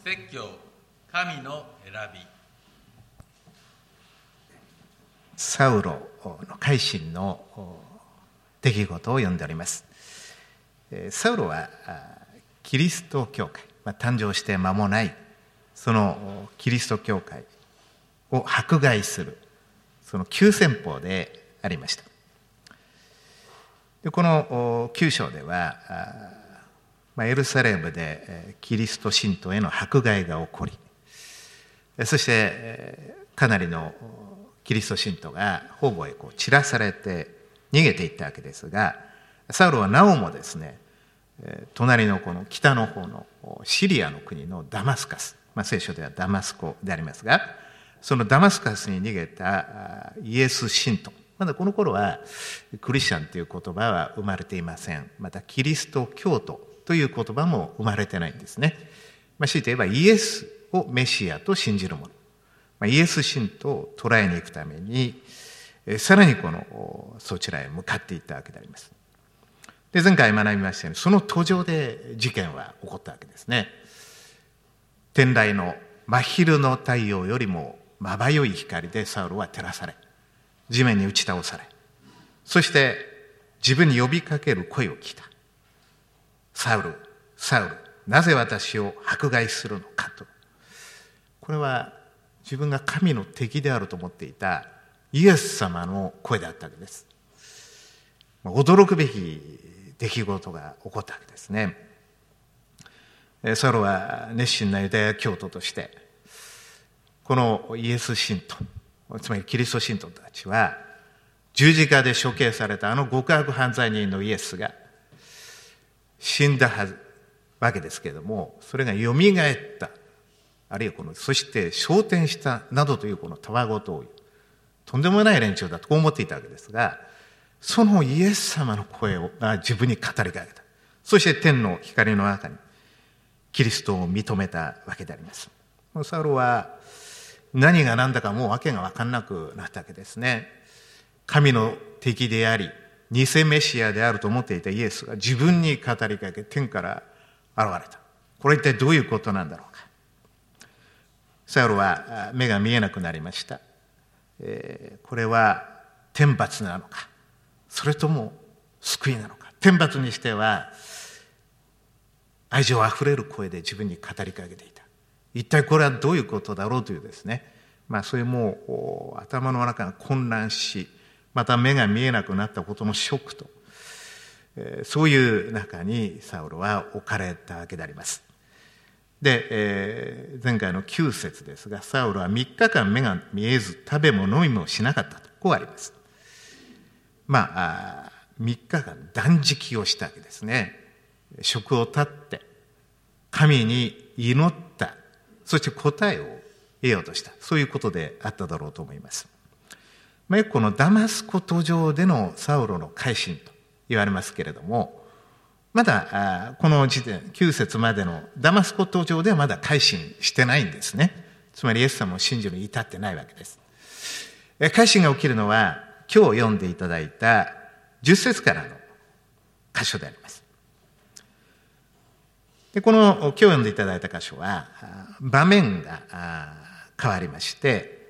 説教神の選び。 サウロの改心の出来事を読んでおります。サウロはキリスト教会、誕生して間もないそのキリスト教会を迫害するその急先鋒でありました。でこの9章ではエルサレムでキリスト信徒への迫害が起こり、そしてかなりのキリスト信徒が方々へ散らされて逃げていったわけですが、サウロはなおもですね、隣のこの北の方のシリアの国のダマスカス、聖書ではダマスコでありますが、そのダマスカスに逃げたイエス信徒、まだこの頃はクリスチャンという言葉は生まれていません。またキリスト教徒という言葉も生まれてないんですね。強いて言えばイエスをメシアと信じる者、イエス信徒を捕らえに行くためにさらにそちらへ向かっていったわけであります。で前回学びましたように、その途上で事件は起こったわけですね。天来の真昼の太陽よりもまばゆい光でサウロは照らされ、地面に打ち倒され、そして自分に呼びかける声を聞いた。サウル、サウル、なぜ私を迫害するのかと。これは自分が神の敵であると思っていたイエス様の声であったわけです。驚くべき出来事が起こったわけですね。サウルは熱心なユダヤ教徒として、このイエス信徒、つまりキリスト信徒たちは十字架で処刑されたあの極悪犯罪人のイエスが死んだわけですけれども、それがよみがえった、あるいはそして昇天したなどというこのたわごとをとんでもない連中だとこう思っていたわけですが、そのイエス様の声を自分に語りかけた。そして天の光の中にキリストを認めたわけであります。サウロは何が何だかもう訳が分かんなくなったわけですね。神の敵であり偽メシアであると思っていたイエスが自分に語りかけ、天から現れた。これ一体どういうことなんだろうか。サウロは目が見えなくなりました。これは天罰なのか、それとも救いなのか。天罰にしては愛情あふれる声で自分に語りかけていた。一体これはどういうことだろうというですね、そういうもう頭の中が混乱し、また目が見えなくなったことのショックと、そういう中にサウロは置かれたわけであります。で、前回の9節ですが、サウロは3日間目が見えず食べも飲みもしなかったと、こうあります。3日間断食をしたわけですね。食を断って神に祈った、そして答えを得ようとした、そういうことであっただろうと思います。よくこのダマスコ途上でのサウロの改心と言われますけれども、まだこの時点9節までのダマスコ途上ではまだ改心してないんですね。つまりイエス様を信じるに至ってないわけです。改心が起きるのは今日読んでいただいた10節からの箇所であります。でこの今日読んでいただいた箇所は場面が変わりまして、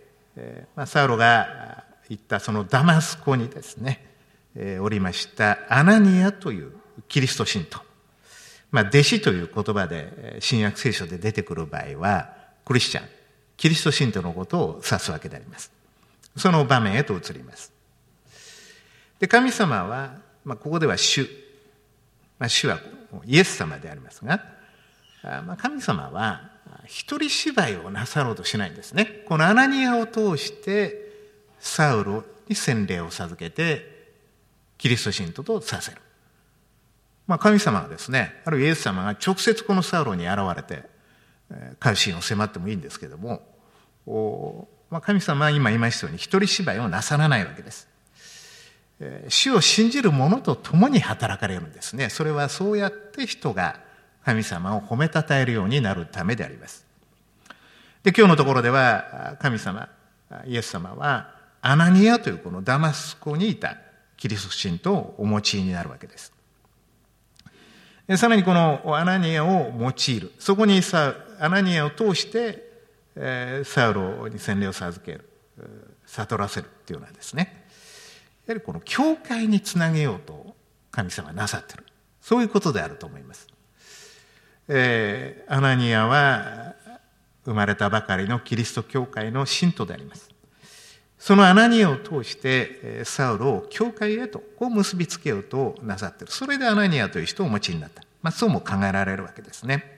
サウロが行ったそのダマスコにですね、おりましたアナニアというキリスト信徒、弟子という言葉で新約聖書で出てくる場合はクリスチャン、キリスト信徒のことを指すわけであります。その場面へと移ります。で神様は、ここでは主、主はイエス様でありますが、神様は一人芝居をなさろうとしないんですね。このアナニアを通してサウロに洗礼を授けてキリスト信徒とさせる。神様がですね、あるいはイエス様が直接このサウロに現れて改心を迫ってもいいんですけども、神様は今言いましたように一人芝居をなさらないわけです。主を信じる者と共に働かれるんですね。それはそうやって人が神様を褒めたたえるようになるためであります。で今日のところでは神様、イエス様はアナニアというこのダマスコにいたキリスト信徒をお持ちになるわけです。さらにこのアナニアを用いる、そこにアアナニアを通して、サウロに洗礼を授ける、悟らせるっていうのはですね、やはりこの教会につなげようと神様はなさっている、そういうことであると思います。アナニアは生まれたばかりのキリスト教会の信徒であります。そのアナニアを通してサウロを教会へとこう結びつけようとなさっている。それでアナニアという人をお持ちになった、そうも考えられるわけですね。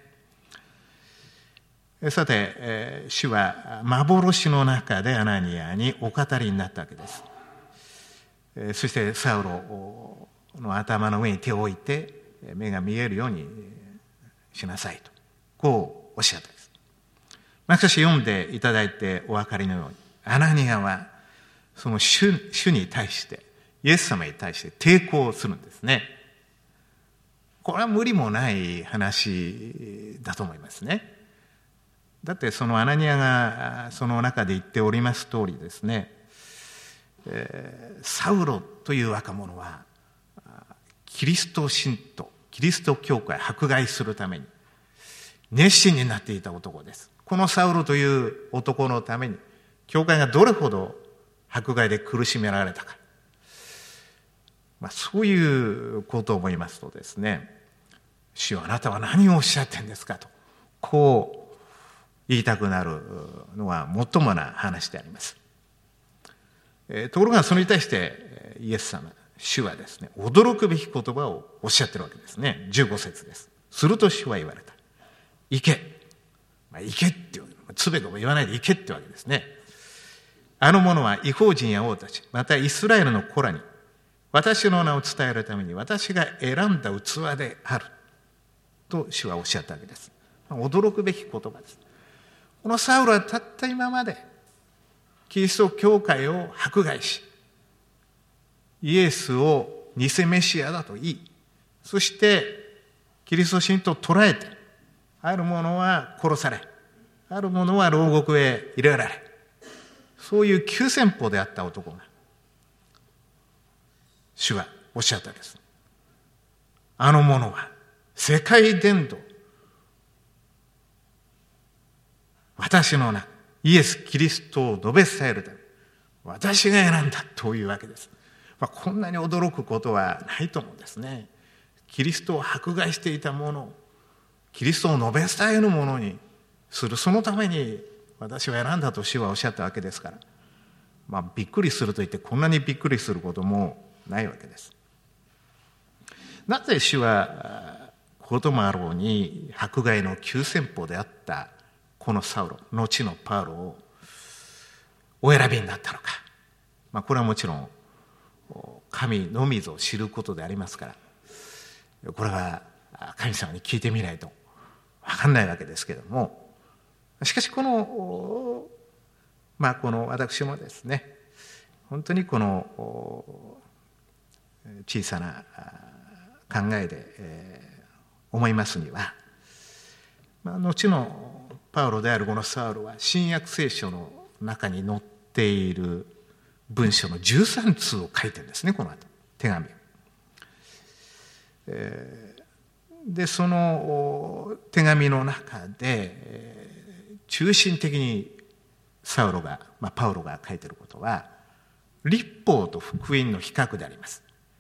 さて、主は幻の中でアナニアにお語りになったわけです。そしてサウロの頭の上に手を置いて目が見えるようにしなさいとこうおっしゃったんです。しかし読んでいただいてお分かりのように、アナニアはその主に対して、イエス様に対して抵抗するんですね。これは無理もない話だと思いますね。だってそのアナニアがその中で言っております通りですね、サウロという若者はキリスト信徒、キリスト教会を迫害するために熱心になっていた男です。このサウロという男のために教会がどれほど迫害で苦しめられたか、そういうことを思いますとですね、主よあなたは何をおっしゃってんですかとこう言いたくなるのはもっともな話であります。ところがそれに対してイエス様、主はですね、驚くべき言葉をおっしゃってるわけですね。15節です。すると主は言われた。行け。行けっていう、つべこべ言わないで行けってわけですね。あの者は異邦人や王たち、またイスラエルの子らに私の名を伝えるために私が選んだ器であると主はおっしゃったわけです。驚くべき言葉です。このサウロはたった今までキリスト教会を迫害し、イエスを偽メシアだと言い、そしてキリスト信徒を捕らえて、ある者は殺され、ある者は牢獄へ入れられ、そういう急先鋒であった男が、主はおっしゃったわけです。あの者は世界伝道、私の名、イエス・キリストを述べ伝えるため、私が選んだというわけです。こんなに驚くことはないと思うんですね。キリストを迫害していたものを、キリストを述べ伝えるものにする、そのために私は選んだと主はおっしゃったわけですから、びっくりすると言ってこんなにびっくりすることもないわけです。なぜ主はこともあろうに迫害の急先鋒であったこのサウロ、後のパウロをお選びになったのか。これはもちろん神のみぞ知ることでありますから、これは神様に聞いてみないと分かんないわけですけれども、しかしこの私もですね、本当にこの小さな考えで思いますには、後のパウロであるこのサウロは新約聖書の中に載っている文書の13通を書いてるんですね、この後手紙を。でその手紙の中で中心的にパウロが書いていることは律法と福音の比較であります。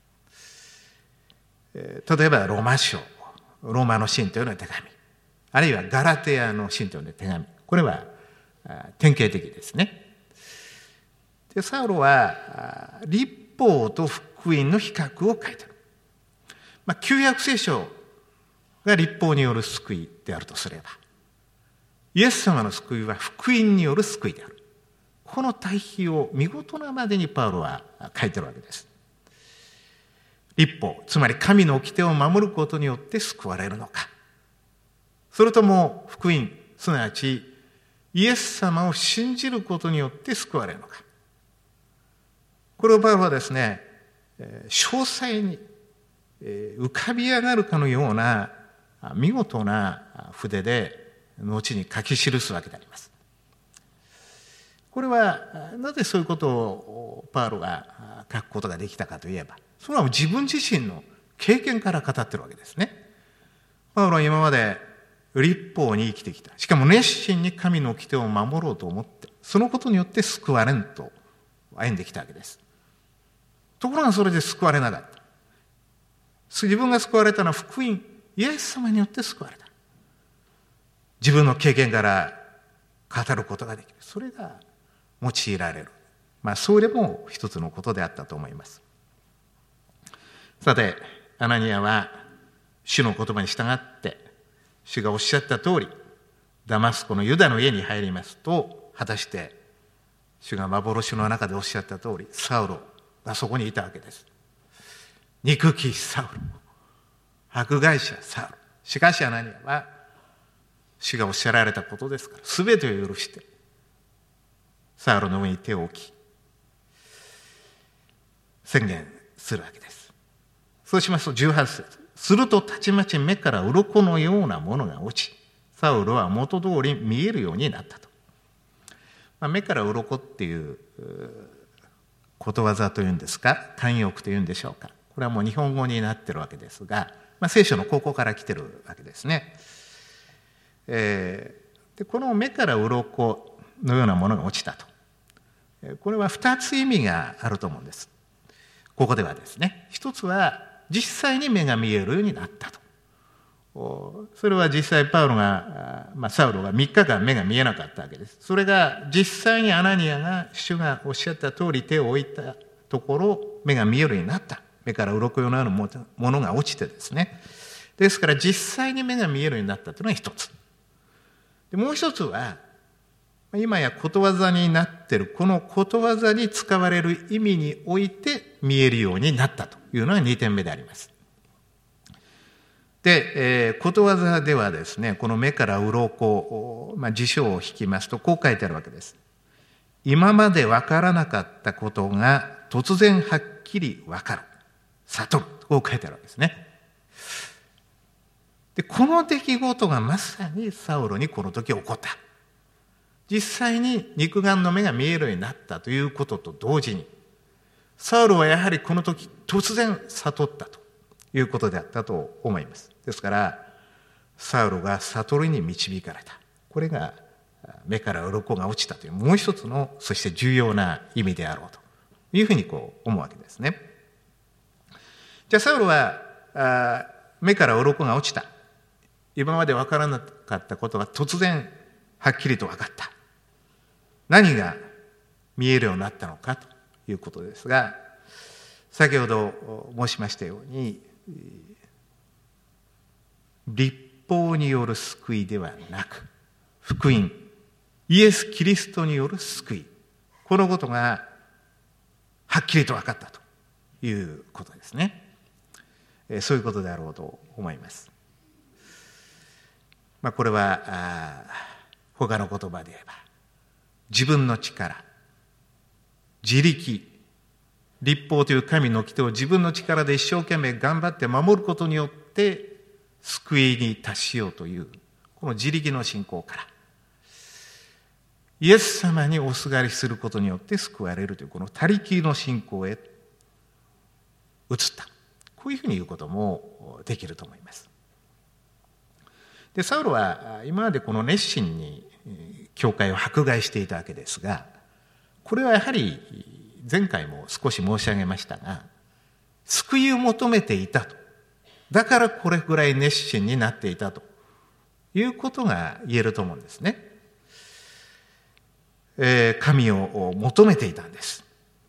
例えばローマの信徒への手紙、あるいはガラテヤの信徒への手紙、これは典型的ですね。でサウロは律法と福音の比較を書いている。旧約聖書が律法による救いであるとすれば、イエス様の救いは福音による救いである。この対比を見事なまでにパウロは書いているわけです。律法、つまり神の掟を守ることによって救われるのか、それとも福音、すなわちイエス様を信じることによって救われるのか、これをパウロはですね、詳細に浮かび上がるかのような見事な筆で後に書き記すわけであります。これはなぜそういうことをパウロが書くことができたかといえば、それは自分自身の経験から語っているわけですね。パウロは今まで律法に生きてきた。しかも熱心に神の掟を守ろうと思って、そのことによって救われんと歩んできたわけです。ところがそれで救われなかった。自分が救われたのは福音、イエス様によって救われた。自分の経験から語ることができる。それが用いられる。それも一つのことであったと思います。さて、アナニアは主の言葉に従って、主がおっしゃった通り、ダマスコのユダの家に入りますと、果たして主が幻の中でおっしゃった通り、サウロがそこにいたわけです。憎きサウロ、迫害者サウロ。しかしアナニアは主がおっしゃられたことですから、すべてを許してサウロの上に手を置き宣言するわけです。そうしますと18節、するとたちまち目から鱗のようなものが落ち、サウロは元通り見えるようになったと。目から鱗っていうことわざというんですか、慣用句というんでしょうか。これはもう日本語になってるわけですが、聖書のここから来てるわけですね。でこの目から鱗のようなものが落ちたと。これは2つ意味があると思うんです。ここではですね、一つは実際に目が見えるようになったと。それは実際サウロが3日間目が見えなかったわけです。それが実際にアナニアが主がおっしゃった通り手を置いたところ、目が見えるようになった。目から鱗のようなものが落ちてですね。ですから実際に目が見えるようになったというのが一つ。でもう一つは、今やことわざになっているこのことわざに使われる意味において見えるようになったというのが2点目であります。で、ことわざではですね、この目から鱗、辞書を引きますとこう書いてあるわけです。今まで分からなかったことが突然はっきり分かる、悟る、こう書いてあるわけですね。でこの出来事がまさにサウロにこの時起こった。実際に肉眼の目が見えるようになったということと同時に、サウロはやはりこの時突然悟ったということであったと思います。ですからサウロが悟りに導かれた。これが目から鱗が落ちたというもう一つの、そして重要な意味であろうというふうに思うわけですね。じゃあサウロは目から鱗が落ちた。今まで分からなかったことが突然はっきりと分かった。何が見えるようになったのかということですが、先ほど申しましたように、律法による救いではなく、福音、イエス・キリストによる救い、このことがはっきりと分かったということですね。そういうことであろうと思います。これは他の言葉で言えば、自分の力、自力、律法という神の掟を自分の力で一生懸命頑張って守ることによって救いに達しようというこの自力の信仰から、イエス様におすがりすることによって救われるというこの他力の信仰へ移った。こういうふうに言うこともできると思います。でサウロは今までこの熱心に教会を迫害していたわけですが、これはやはり前回も少し申し上げましたが、救いを求めていたと。だからこれぐらい熱心になっていたということが言えると思うんですね。神を求めていたんです。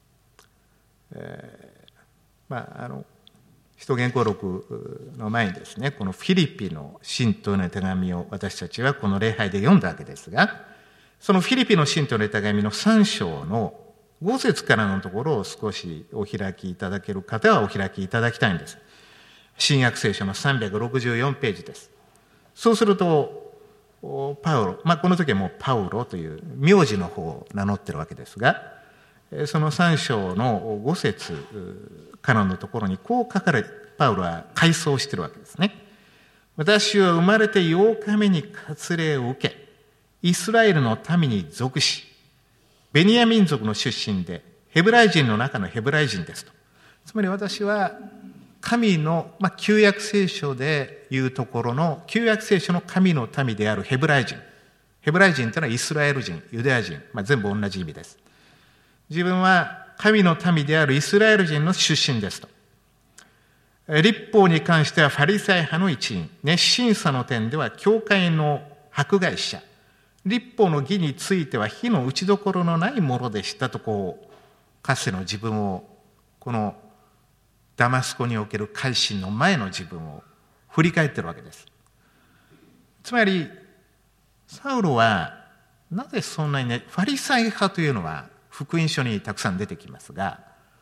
使徒言行録の前にですね、このフィリピの信徒への手紙を私たちはこの礼拝で読んだわけですが、そのフィリピの信徒への手紙の3章の5節からのところを少しお開きいただける方はお開きいただきたいんです。新約聖書の364ページです。そうするとパウロ、この時はもうパウロという名字の方を名乗ってるわけですが、その3章の5節からのところにこう書かれ、パウロは回想してるわけですね。私は生まれて8日目に割礼を受け、イスラエルの民に属し、ベニヤ民族の出身でヘブライ人の中のヘブライ人ですと。つまり私は神の、旧約聖書でいうところの、旧約聖書の神の民であるヘブライ人。ヘブライ人というのはイスラエル人、ユダヤ人、全部同じ意味です。自分は神の民であるイスラエル人の出身ですと。律法に関してはファリサイ派の一員、熱心さの点では教会の迫害者、律法の義については火の打ちどころのないものでしたと、かつての自分を、このダマスコにおける改心の前の自分を振り返っているわけです。つまり、サウロはなぜそんなにファリサイ派というのは福音書にたくさん出てきますが、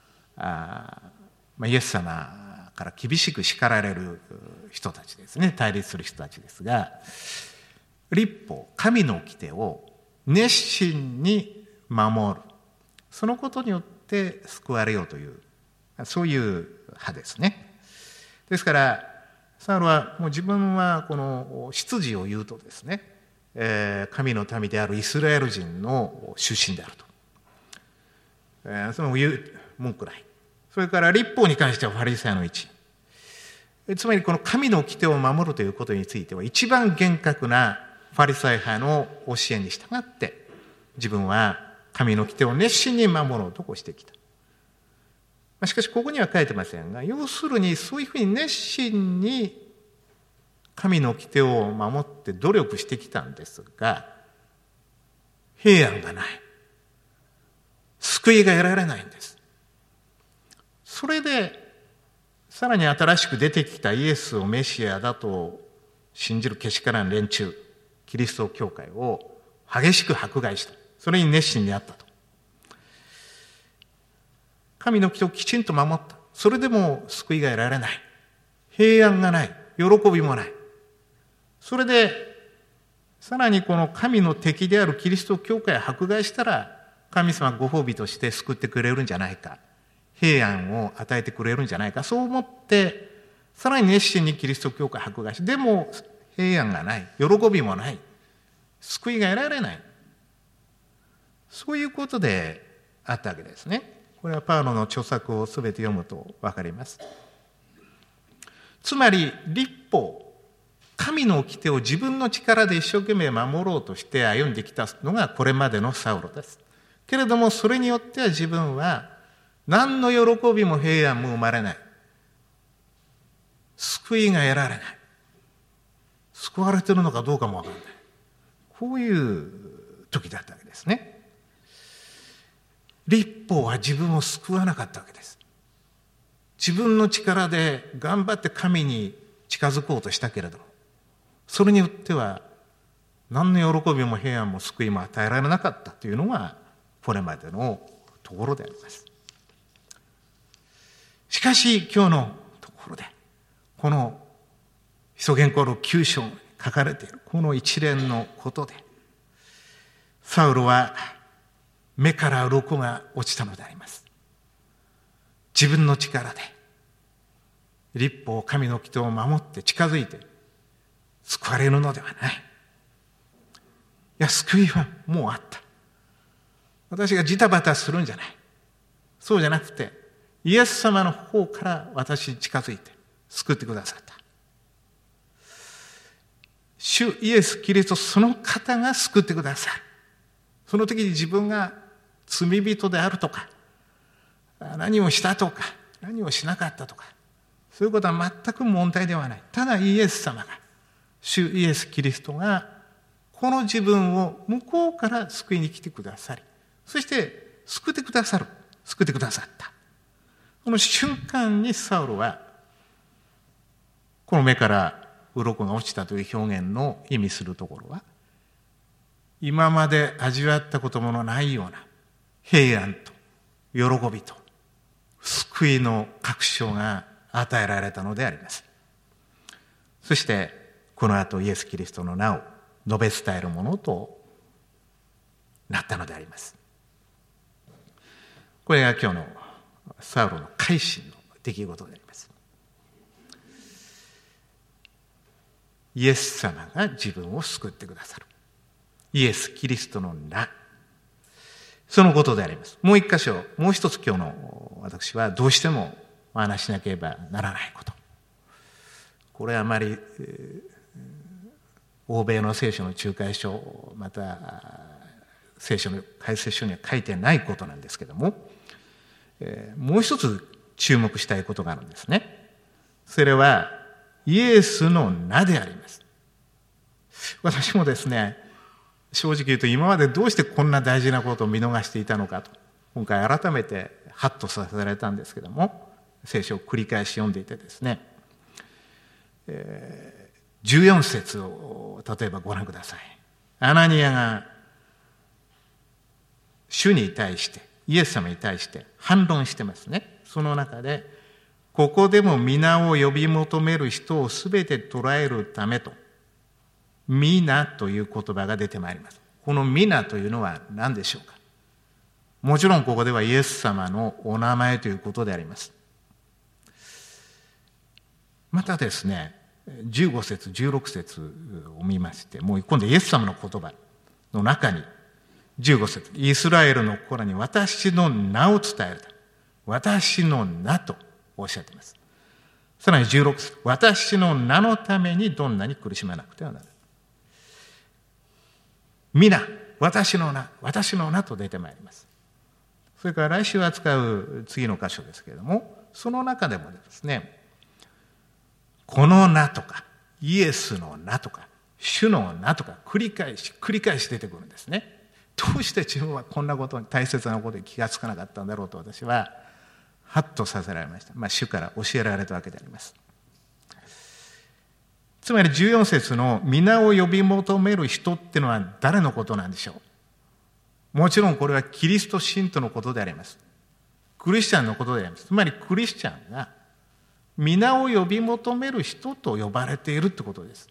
イエス様から厳しく叱られる人たちですね、対立する人たちですが、律法、神の掟を熱心に守る、そのことによって救われようという、そういう派ですね。ですからサウルはもう自分はこの出自を言うとですね、神の民であるイスラエル人の出身であると、その文句ない。それから律法に関してはファリサイの一員、つまりこの神の掟を守るということについては一番厳格なファリサイ派の教えに従って自分は神の掟を熱心に守ろうとしてきた。しかしここには書いてませんが、要するにそういうふうに熱心に神の掟を守って努力してきたんですが、平安がない、救いが得られないんです。それでさらに新しく出てきたイエスをメシアだと信じるけしからん連中、キリスト教会を激しく迫害した。それに熱心にあったと。神の掟をきちんと守った。それでも救いが得られない。平安がない。喜びもない。それで、さらにこの神の敵であるキリスト教会を迫害したら、神様ご褒美として救ってくれるんじゃないか。平安を与えてくれるんじゃないか。そう思って、さらに熱心にキリスト教会を迫害し、でも平安がない。喜びもない。救いが得られない。そういうことであったわけですね。これはパウロの著作をすべて読むと分かります。つまり律法、神の掟を自分の力で一生懸命守ろうとして歩んできたのがこれまでのサウロです。けれどもそれによっては自分は何の喜びも平安も生まれない。救いが得られない。救われているのかどうかも分からない。こういう時だったわけですね。律法は自分を救わなかったわけです。自分の力で頑張って神に近づこうとしたけれども、それによっては何の喜びも平安も救いも与えられなかったというのがこれまでのところであります。しかし今日のところでこの使徒言行録9章に書かれているこの一連のことで、サウロは目から鱗が落ちたのであります。自分の力で律法、神の掟を守って近づいて救われるのではない。いや、救いはもうあった。私がジタバタするんじゃない。そうじゃなくて、イエス様の方から私に近づいて救ってくださった。主イエス・キリストその方が救ってくださる。その時に自分が罪人であるとか、何をしたとか、何をしなかったとか、そういうことは全く問題ではない。ただイエス様が、主イエス・キリストが、この自分を向こうから救いに来てくださり、そして救ってくださった。この瞬間にサウロは、この目から鱗が落ちたという表現の意味するところは、今まで味わったことものないような平安と喜びと救いの確証が与えられたのであります。そしてこの後イエス・キリストの名を述べ伝えるものとなったのであります。これが今日のサウロの改心の出来事であります。イエス様が自分を救ってくださる。イエス・キリストの名。そのことであります。もう一箇所、もう一つ今日の私はどうしてもお話ししなければならないこと。これはあまり、欧米の聖書の仲介書、また聖書の解説書には書いてないことなんですけども、もう一つ注目したいことがあるんですね。それはイエスの名であります。私もですね、正直言うと今までどうしてこんな大事なことを見逃していたのかと、今回改めてハッとさせられたんですけども、聖書を繰り返し読んでいてですね、14節を例えばご覧ください。アナニアが主に対して、イエス様に対して反論してますね。その中で、ここでも皆を呼び求める人をすべて捉えるためと、皆という言葉が出てまいります。この皆というのは何でしょうか。もちろんここではイエス様のお名前ということであります。またですね、15節16節を見まして、もう今度イエス様の言葉の中に15節、イスラエルの子らに私の名を伝える。私の名とおっしゃっています。さらに16節、私の名のためにどんなに苦しまなくてはならない。皆、私の名、私の名と出てまいります。それから来週扱う次の箇所ですけれども、その中でもですね、この名とか、イエスの名とか、主の名とか、繰り返し出てくるんですね。どうして自分はこんなことに、大切なことに気がつかなかったんだろうと私は、ハッとさせられました。主から教えられたわけであります。つまり14節の皆を呼び求める人っていうのは誰のことなんでしょう。もちろんこれはキリスト信徒のことであります。クリスチャンのことであります。つまりクリスチャンが皆を呼び求める人と呼ばれているってことです。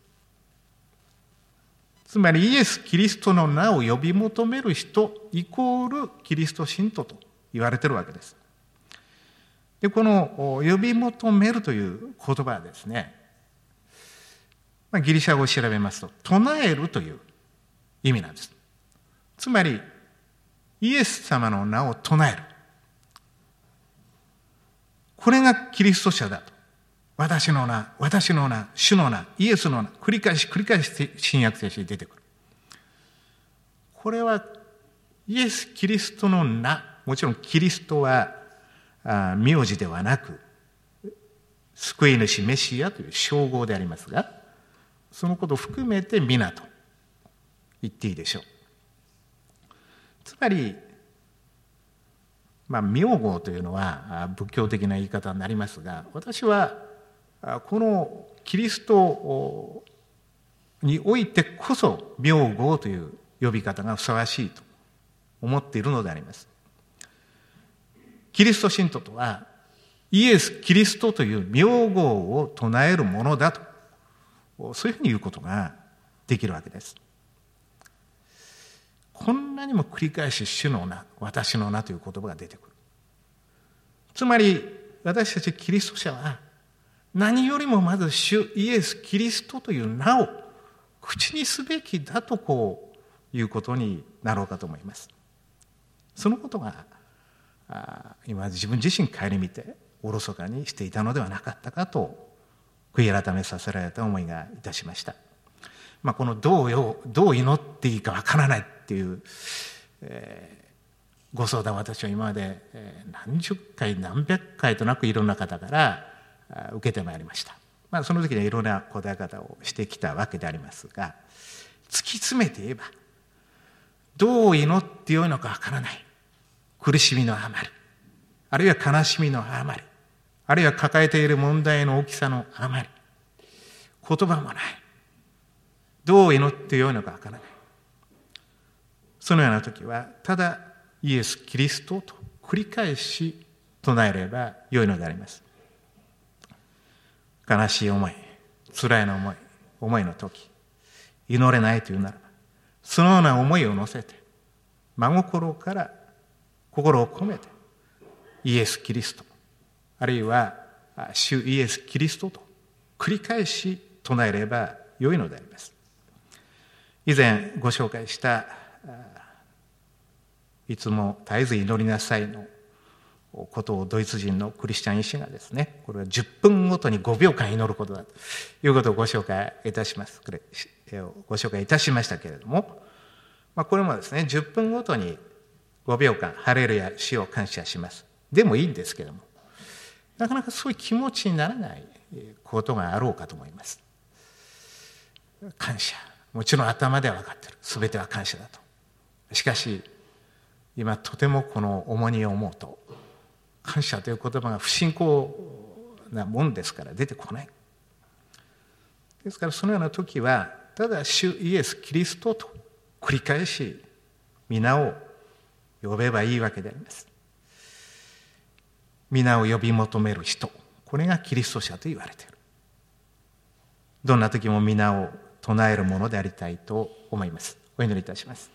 つまりイエス・キリストの名を呼び求める人イコールキリスト信徒と言われているわけです。で、この呼び求めるという言葉はですね、ギリシャ語を調べますと、唱えるという意味なんです。つまり、イエス様の名を唱える。これがキリスト者だと。私の名、私の名、主の名、イエスの名、繰り返し新約聖書に出てくる。これは、イエス・キリストの名、もちろんキリストは名字ではなく、救い主メシアという称号でありますが、そのことを含めて皆と言っていいでしょう。つまり、名号というのは仏教的な言い方になりますが、私はこのキリストにおいてこそ名号という呼び方がふさわしいと思っているのであります。キリスト信徒とはイエス・キリストという名号を唱えるものだと、そういうふうに言うことができるわけです。こんなにも繰り返し主の名、私の名という言葉が出てくる。つまり私たちキリスト者は何よりもまず主イエス・キリストという名を口にすべきだとこういうことになろうかと思います。そのことが今自分自身顧みておろそかにしていたのではなかったかと悔い改めさせられた思いがいたしました。このどう祈っていいかわからないっていう、ご相談を私は今まで何十回何百回となくいろんな方から受けてまいりました。その時にはいろんな答え方をしてきたわけでありますが、突き詰めて言えばどう祈ってよいのかわからない、苦しみのあまり、あるいは悲しみのあまり、あるいは抱えている問題の大きさのあまり、言葉もない、どう祈ってよいのかわからない、そのような時はただイエス・キリストと繰り返し唱えればよいのであります。悲しい思い、辛い思いの時、祈れないというならば、そのような思いを乗せて真心から心を込めてイエス・キリスト、あるいは主イエス・キリストと繰り返し唱えればよいのであります。以前ご紹介したいつも絶えず祈りなさいのことをドイツ人のクリスチャン医師がですね、これは10分ごとに5秒間祈ることだということをご紹介いたしましたけれども、これもですね、10分ごとに5秒間ハレルヤ主を感謝しますでもいいんですけども、なかなかそういう気持ちにならないことがあろうかと思います。感謝、もちろん頭では分かっている、全ては感謝だと。しかし今とてもこの重荷を思うと、感謝という言葉が不信仰なもんですから出てこない。ですからそのような時はただ主イエス・キリストと繰り返し皆を呼べばいいわけであります。皆を呼び求める人、これがキリスト者と言われている。どんな時も皆を唱えるものでありたいと思います。お祈りいたします。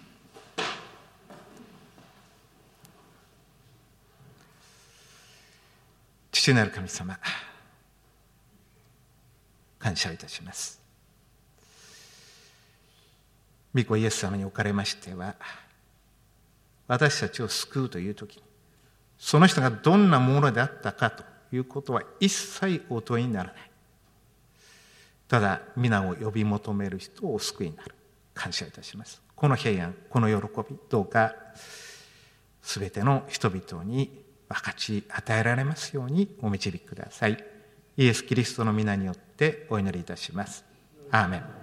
父なる神様、感謝いたします。御子イエス様におかれましては、私たちを救うという時に、その人がどんなものであったかということは一切お問いにならない。ただ皆を呼び求める人をお救いになる。感謝いたします。この平安、この喜び、どうかすべての人々に分かち与えられますようにお導きください。イエス・キリストの皆によってお祈りいたします。アーメン。